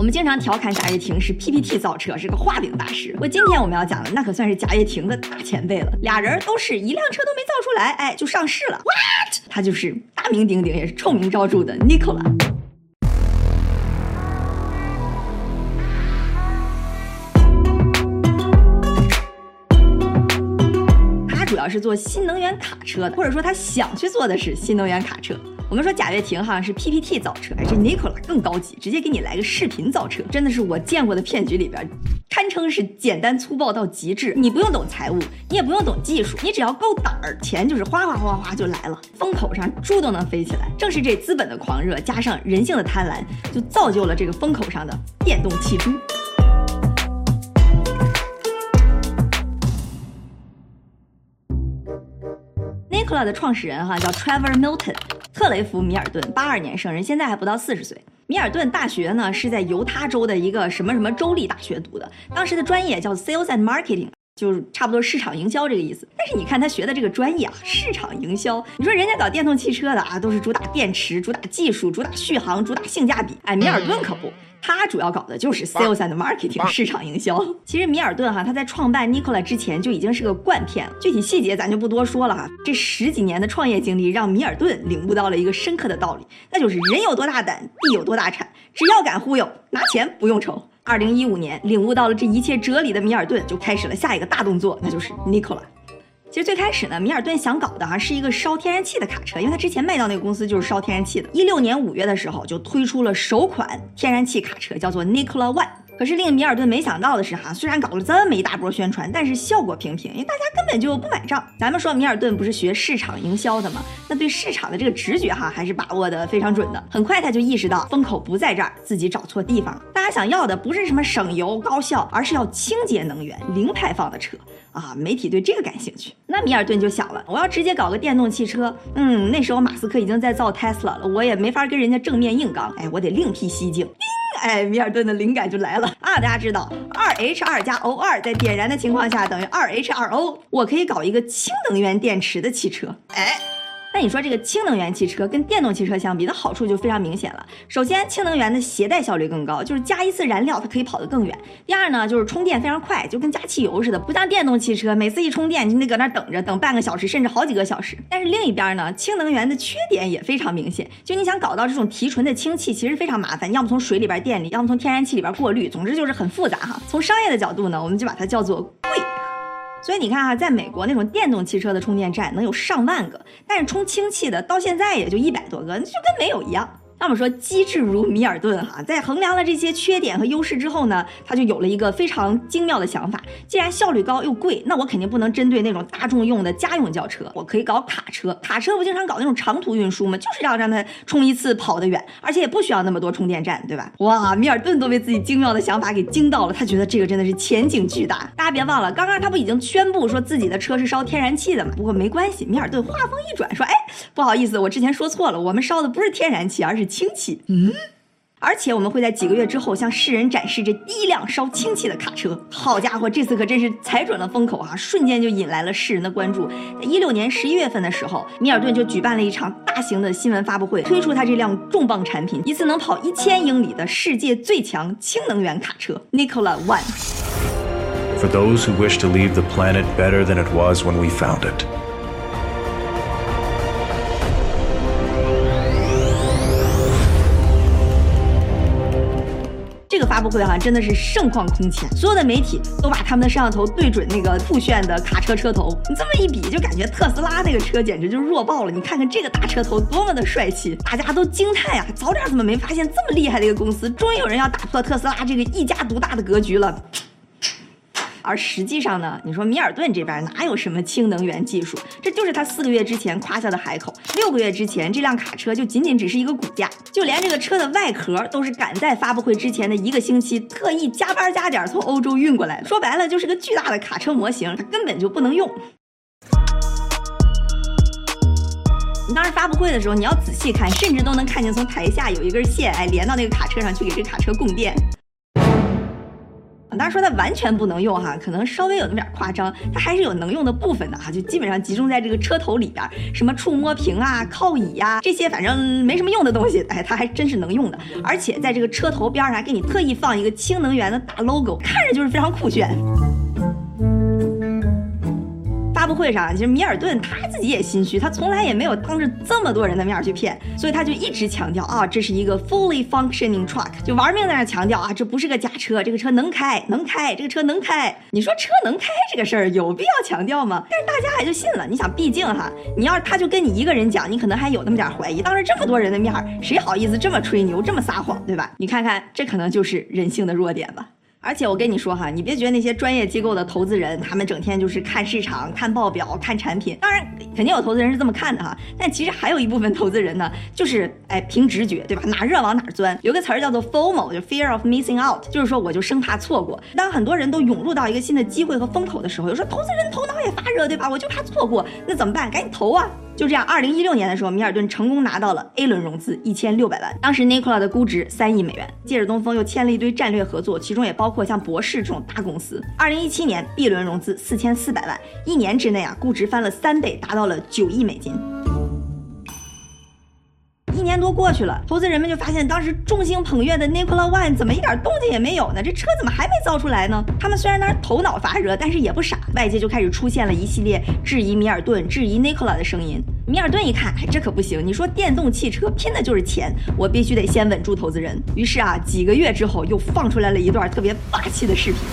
们经常调侃贾跃亭是 PPT 造车，是个画饼大师。不过今天我们要讲的那可算是贾跃亭的大前辈了，俩人都是一辆车都没造出来，哎，就上市了。What？ 他就是大名鼎鼎也是臭名昭著的 Nikola。主要是做新能源卡车，或者说他想去做的是新能源卡车。我们说贾跃亭哈是 PPT 造车，这 Nikola 更高级，直接给你来个视频造车，真的是我见过的骗局里边堪称是简单粗暴到极致。你不用懂财务，你也不用懂技术，你只要够胆儿，钱就是哗哗哗哗就来了，风口上猪都能飞起来。正是这资本的狂热加上人性的贪婪，就造就了这个风口上的电动汽猪。Nikola 的创始人叫 Trevor Milton， 特雷弗·米尔顿，82年生人，现在还不到40岁。米尔顿大学呢是在犹他州的一个什么州立大学读的，当时的专业叫 Sales and Marketing， 就是差不多市场营销这个意思。但是你看他学的这个专业市场营销，你说人家搞电动汽车的都是主打电池、主打技术、主打续航、主打性价比，米尔顿可不。他主要搞的就是 sales and marketing 市场营销。其实米尔顿他在创办 Nikola 之前就已经是个惯骗了，具体细节咱就不多说了这10几年的创业经历让米尔顿领悟到了一个深刻的道理，那就是人有多大胆，地有多大产，只要敢忽悠，拿钱不用愁。2015年领悟到了这一切哲理的米尔顿就开始了下一个大动作，那就是 Nikola。其实最开始呢，米尔顿想搞的是一个烧天然气的卡车，因为他之前卖到那个公司就是烧天然气的。16年5月的时候就推出了首款天然气卡车，叫做 Nikola One。可是令米尔顿没想到的是虽然搞了这么一大波宣传，但是效果平平，因为大家根本就不买账。咱们说米尔顿不是学市场营销的吗？那对市场的这个直觉还是把握的非常准的。很快他就意识到风口不在这儿，自己找错地方了。大家想要的不是什么省油高效，而是要清洁能源、零排放的车媒体对这个感兴趣。那米尔顿就想了，我要直接搞个电动汽车，那时候马斯克已经在造 Tesla 了，我也没法跟人家正面硬刚，我得另辟蹊径。米尔顿的灵感就来了大家知道 2H2 加 O2 在点燃的情况下等于 2H2O， 我可以搞一个氢能源电池的汽车。那你说这个氢能源汽车跟电动汽车相比，的好处就非常明显了。首先，氢能源的携带效率更高，就是加一次燃料它可以跑得更远。第二呢，就是充电非常快，就跟加汽油似的，不像电动汽车每次一充电你得搁那等半个小时甚至好几个小时。但是另一边呢，氢能源的缺点也非常明显，就你想搞到这种提纯的氢气其实非常麻烦，要么从水里边电里，要么从天然气里边过滤，总之就是很复杂从商业的角度呢，我们就把它叫做贵。所以你看在美国那种电动汽车的充电站能有上万个，但是充氢气的到现在也就100多个，就跟没有一样。那么说机智如米尔顿在衡量了这些缺点和优势之后呢，他就有了一个非常精妙的想法。既然效率高又贵，那我肯定不能针对那种大众用的家用轿车，我可以搞卡车。卡车不经常搞那种长途运输吗？就是让它充一次跑得远，而且也不需要那么多充电站，对吧？哇，米尔顿都被自己精妙的想法给惊到了，他觉得这个真的是前景巨大。大家别忘了，刚刚他不已经宣布说自己的车是烧天然气的吗？不过没关系，米尔顿话锋一转说，不好意思，我之前说错了，我们烧的不是天然气，而是氢气。而且我们会在几个月之后向世人展示这第一辆烧氢气的卡车。好家伙，这次可真是踩准了风口瞬间就引来了世人的关注。在16年11月份的时候，米尔顿就举办了一场大型的新闻发布会，推出他这辆重磅产品，一次能跑1000英里的世界最强氢能源卡车 Nikola One。 For those who wish to leave the planet better than it was when we found it。 这个发布会真的是盛况空前，所有的媒体都把他们的摄像头对准那个酷炫的卡车车头，你这么一比就感觉特斯拉那个车简直就弱爆了。你看看这个大车头多么的帅气，大家都惊叹早点怎么没发现这么厉害的一个公司，终于有人要打破特斯拉这个一家独大的格局了。而实际上呢，你说米尔顿这边哪有什么氢能源技术，这就是他4个月之前夸下的海口。6个月之前，这辆卡车就仅仅只是一个骨架，就连这个车的外壳都是赶在发布会之前的1个星期特意加班加点从欧洲运过来的。说白了就是个巨大的卡车模型，它根本就不能用。你当时发布会的时候，你要仔细看，甚至都能看见从台下有一根线连到那个卡车上去给这个卡车供电。 当然说它完全不能用哈，可能稍微有那么点夸张，它还是有能用的部分的哈，就基本上集中在这个车头里边，什么触摸屏啊、靠椅啊这些，反正没什么用的东西，哎，它还真是能用的。而且在这个车头边上给你特意放一个氢能源的大 logo， 看着就是非常酷炫。发布会上，其实米尔顿他自己也心虚，他从来也没有当着这么多人的面去骗，所以他就一直强调啊，这是一个 fully functioning truck， 就玩命在那强调啊，这不是个假车，这个车能开，这个车能开。你说车能开这个事儿有必要强调吗？但是大家还就信了。你想，毕竟哈，你要是他就跟你一个人讲，你可能还有那么点怀疑，当着这么多人的面，谁好意思这么吹牛，这么撒谎，对吧？你看看，这可能就是人性的弱点吧。而且我跟你说哈，你别觉得那些专业机构的投资人，他们整天就是看市场、看报表、看产品，当然肯定有投资人是这么看的哈，但其实还有一部分投资人呢，就是凭直觉，对吧？哪热往哪钻。有个词儿叫做 FOMO， 就 Fear of Missing Out， 就是说我就生怕错过。当很多人都涌入到一个新的机会和风口的时候，有时候投资人头脑也发热，对吧？我就怕错过，那怎么办？赶紧投啊！就这样，2016年的时候，米尔顿成功拿到了 A 轮融资1600万，当时 Nikola 的估值3亿美元，借着东风又签了一堆战略合作，其中也包括像博世这种大公司。2017年 B 轮融资4400万，1年之内估值翻了3倍，达到了9亿美金。1年多过去了，投资人们就发现当时众星捧月的 Nikola One 怎么一点动静也没有呢？这车怎么还没造出来呢？他们虽然当时头脑发热，但是也不傻，外界就开始出现了一系列质疑米尔顿、质疑 Nikola 的声音。米尔顿一看，这可不行，你说电动汽车拼的就是钱，我必须得先稳住投资人。于是几个月之后又放出来了一段特别霸气的视频。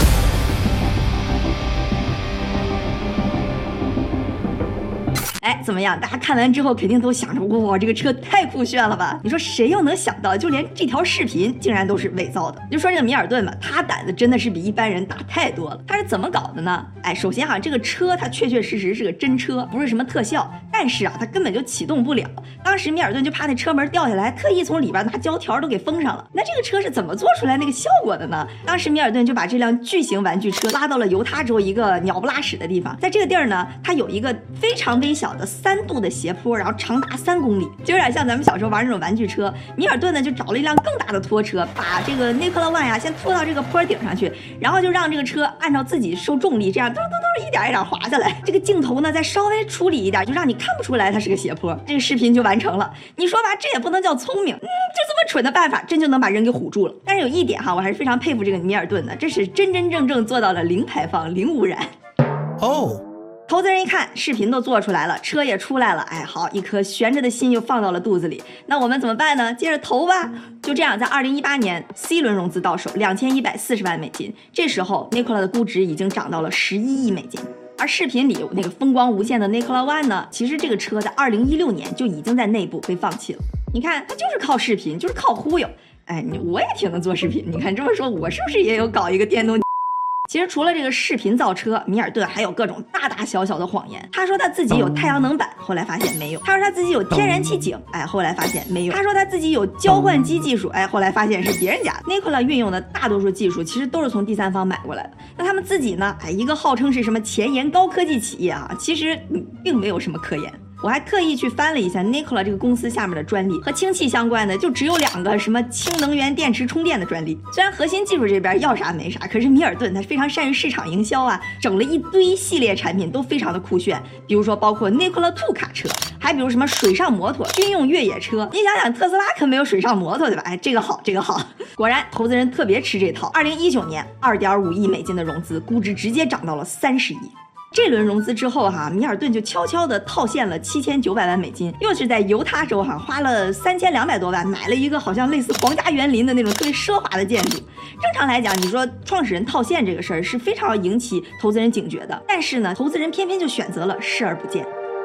怎么样？大家看完之后肯定都想着，哇，这个车太酷炫了吧？你说谁又能想到，就连这条视频竟然都是伪造的？就说这个米尔顿吧，他胆子真的是比一般人大太多了。他是怎么搞的呢？首先这个车它确确实实是个真车，不是什么特效，但是它根本就启动不了。当时米尔顿就怕那车门掉下来，特意从里边拿胶条都给封上了。那这个车是怎么做出来那个效果的呢？当时米尔顿就把这辆巨型玩具车拉到了犹他州一个鸟不拉屎的地方，在这个地儿呢，它有一个非常微小的3度的斜坡，然后长达3公里，就有点像咱们小时候玩那种玩具车。米尔顿呢就找了一辆更大的拖车，把这个 Nikola One 先拖到这个坡顶上去，然后就让这个车按照自己受重力，这样一点一点滑下来。这个镜头呢再稍微处理一点，就让你看不出来它是个斜坡，这个视频就完成了。你说吧，这也不能叫聪明，就这么蠢的办法，真就能把人给唬住了。但是有一点我还是非常佩服这个米尔顿的，这是真真正正做到了零排放、零污染。投资人一看视频都做出来了，车也出来了，好，一颗悬着的心又放到了肚子里。那我们怎么办呢？接着投吧。就这样，在2018年 C 轮融资到手2140万美金，这时候 Nikola 的估值已经涨到了11亿美金。而视频里那个风光无限的 Nikola One 呢，其实这个车在2016年就已经在内部被放弃了。你看，它就是靠视频，就是靠忽悠。我也挺能做视频，你看这么说，我是不是也有搞一个电动？其实除了这个视频造车，米尔顿还有各种大大小小的谎言。他说他自己有太阳能板，后来发现没有；他说他自己有天然气井，后来发现没有；他说他自己有交换机技术，后来发现是别人家的。Nikola 运用的大多数技术其实都是从第三方买过来的。那他们自己呢？一个号称是什么前沿高科技企业其实并没有什么科研。我还特意去翻了一下 Nikola 这个公司下面的专利，和氢气相关的就只有2个什么氢能源电池充电的专利。虽然核心技术这边要啥没啥，可是米尔顿他非常善于市场营销整了一堆系列产品都非常的酷炫，比如说包括 Nikola 2卡车，还比如什么水上摩托、军用越野车。你想想，特斯拉可没有水上摩托，对吧？这个好，这个好。果然投资人特别吃这套。2019年2.5亿美金的融资，估值直接涨到了30亿。这轮融资之后米尔顿就悄悄地套现了7900万美金，又是在犹他州花了3200多万买了一个好像类似皇家园林的那种特别奢华的建筑。正常来讲，你说创始人套现这个事儿是非常引起投资人警觉的，但是呢，投资人偏偏就选择了视而不见。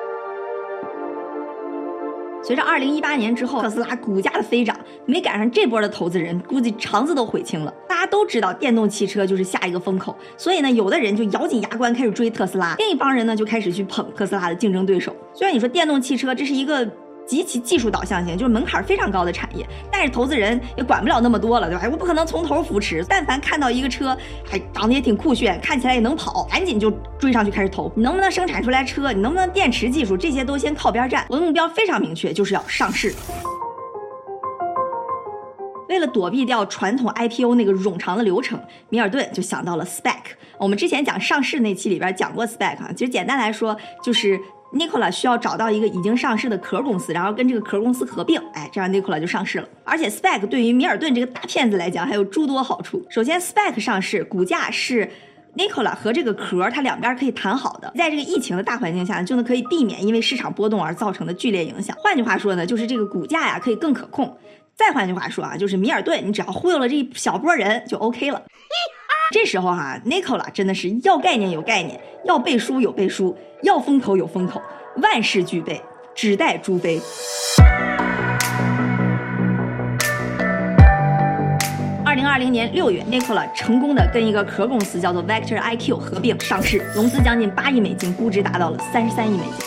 随着2018年之后特斯拉股价的飞涨，没赶上这波的投资人估计肠子都悔青了。大家都知道电动汽车就是下一个风口，所以呢，有的人就咬紧牙关开始追特斯拉，另一帮人呢就开始去捧特斯拉的竞争对手。虽然你说电动汽车这是一个极其技术导向型，就是门槛非常高的产业，但是投资人也管不了那么多了，对吧？我不可能从头扶持，但凡看到一个车还长得也挺酷炫，看起来也能跑，赶紧就追上去开始投。你能不能生产出来车，你能不能电池技术，这些都先靠边站。我的目标非常明确，就是要上市。为为了躲避掉传统 IPO 那个冗长的流程，米尔顿就想到了 SPAC。我们之前讲上市那期里边讲过 SPAC 啊，其实简单来说就是Nikola 需要找到一个已经上市的壳公司，然后跟这个壳公司合并，这样 Nikola 就上市了。而且 SPAC 对于米尔顿这个大骗子来讲还有诸多好处。首先 SPAC 上市，股价是Nikola 和这个壳它两边可以谈好的，在这个疫情的大环境下就能可以避免因为市场波动而造成的剧烈影响。换句话说呢，就是这个股价呀可以更可控。再换句话说啊，就是米尔顿你只要忽悠了这一小波人就 OK 了。这时候Nikola 真的是要概念有概念，要背书有背书，要风口有风口，万事俱备，只待猪飞。2020年6月 Nikola 成功的跟一个壳公司叫做 Vector IQ 合并上市，融资将近8亿美金，估值达到了33亿美金。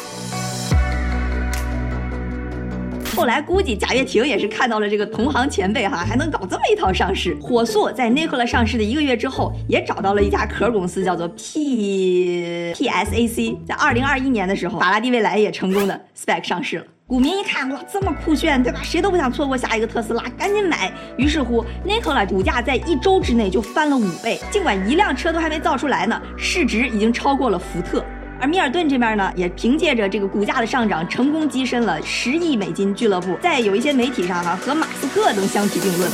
后来估计贾跃亭也是看到了这个同行前辈还能搞这么一套上市，火速在 Nikola 上市的1个月之后，也找到了一家壳公司叫做 PSAC。在2021年的时候，法拉第未来也成功的 SPAC 上市了。股民一看，哇，这么酷炫，对吧？谁都不想错过下一个特斯拉，赶紧买。于是乎 Nikola 股价在1周之内就翻了5倍，尽管一辆车都还没造出来呢，市值已经超过了福特。而米尔顿这边呢，也凭借着这个股价的上涨，成功跻身了10亿美金俱乐部，在有一些媒体上和马斯克能相提并论。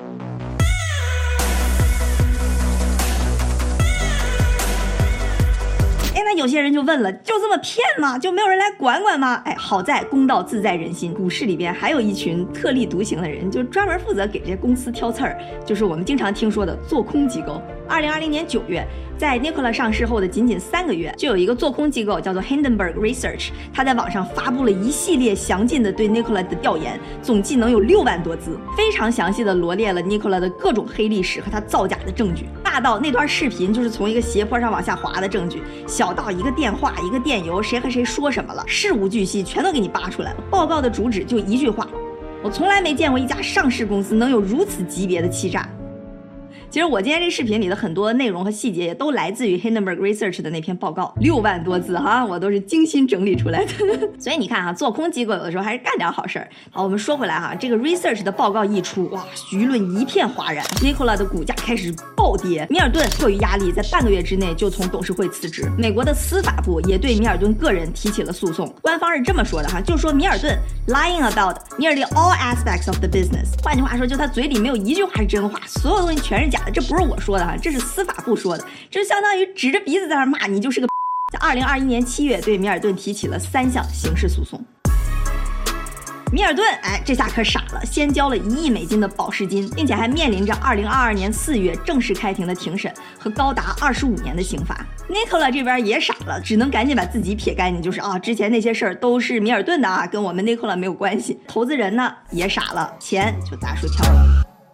那有些人就问了，就这么骗吗？就没有人来管管吗？好在公道自在人心，股市里边还有一群特立独行的人，就专门负责给这些公司挑刺儿，就是我们经常听说的做空机构。2020年9月，在 Nikola 上市后的仅3个月，就有一个做空机构叫做 Hindenburg Research， 他在网上发布了一系列详尽的对 Nikola 的调研，总计能有6万多字，非常详细的罗列了 Nikola 的各种黑历史和他造假的证据，大到那段视频就是从一个斜坡上往下滑的证据，小到一个电话一个电邮谁和谁说什么了，事无巨细全都给你扒出来了。报告的主旨就一句话，我从来没见过一家上市公司能有如此级别的欺诈。其实我今天这视频里的很多内容和细节也都来自于 Hindenburg Research 的那篇报告，6万多字我都是精心整理出来的。所以你看做空机构有的时候还是干点好事儿。好，我们说回来这个 Research 的报告一出，哇，舆论一片哗然 ，Nikola 的股价开始暴跌。米尔顿迫于压力，在半个月之内就从董事会辞职。美国的司法部也对米尔顿个人提起了诉讼，官方是这么说的就说米尔顿 lying about nearly all aspects of the business。换句话说，就他嘴里没有一句话是真话，所有东西全是假。这不是我说的这是司法部说的，这就相当于指着鼻子在那骂你就是个。在2021年7月，对米尔顿提起了3项刑事诉讼。米尔顿这下可傻了，先交了1亿美金的保释金，并且还面临着2022年4月正式开庭的庭审和高达25年的刑罚。Nikola 这边也傻了，只能赶紧把自己撇干净，就是之前那些事儿都是米尔顿的跟我们 Nikola 没有关系。投资人呢也傻了，钱就打水漂了。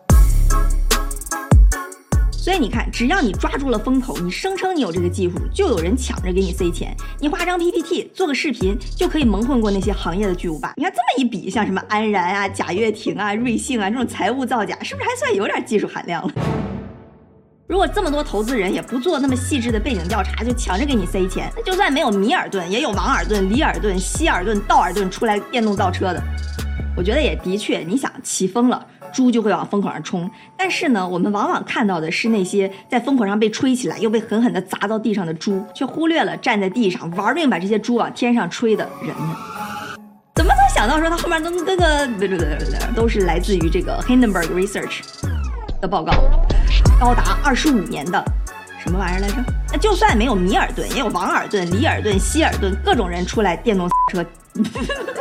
所以你看，只要你抓住了风口，你声称你有这个技术，就有人抢着给你塞钱。你画张 PPT 做个视频，就可以蒙混过那些行业的巨无霸。你看这么一比，像什么安然贾跃亭瑞幸这种财务造假，是不是还算有点技术含量了？如果这么多投资人也不做那么细致的背景调查，就抢着给你塞钱，那就算没有米尔顿，也有王尔顿、李尔顿、希尔顿、道尔顿出来电动造车的。我觉得也的确，你想起风了，猪就会往风口上冲。但是呢，我们往往看到的是那些在风口上被吹起来又被狠狠地砸到地上的猪，却忽略了站在地上玩命把这些猪往天上吹的人们。怎么能想到说他后面都是来自于这个 Hindenburg Research 的报告，高达25年的什么玩意儿来着？那就算没有米尔顿，也有王尔顿、李尔顿、希尔顿各种人出来电动车。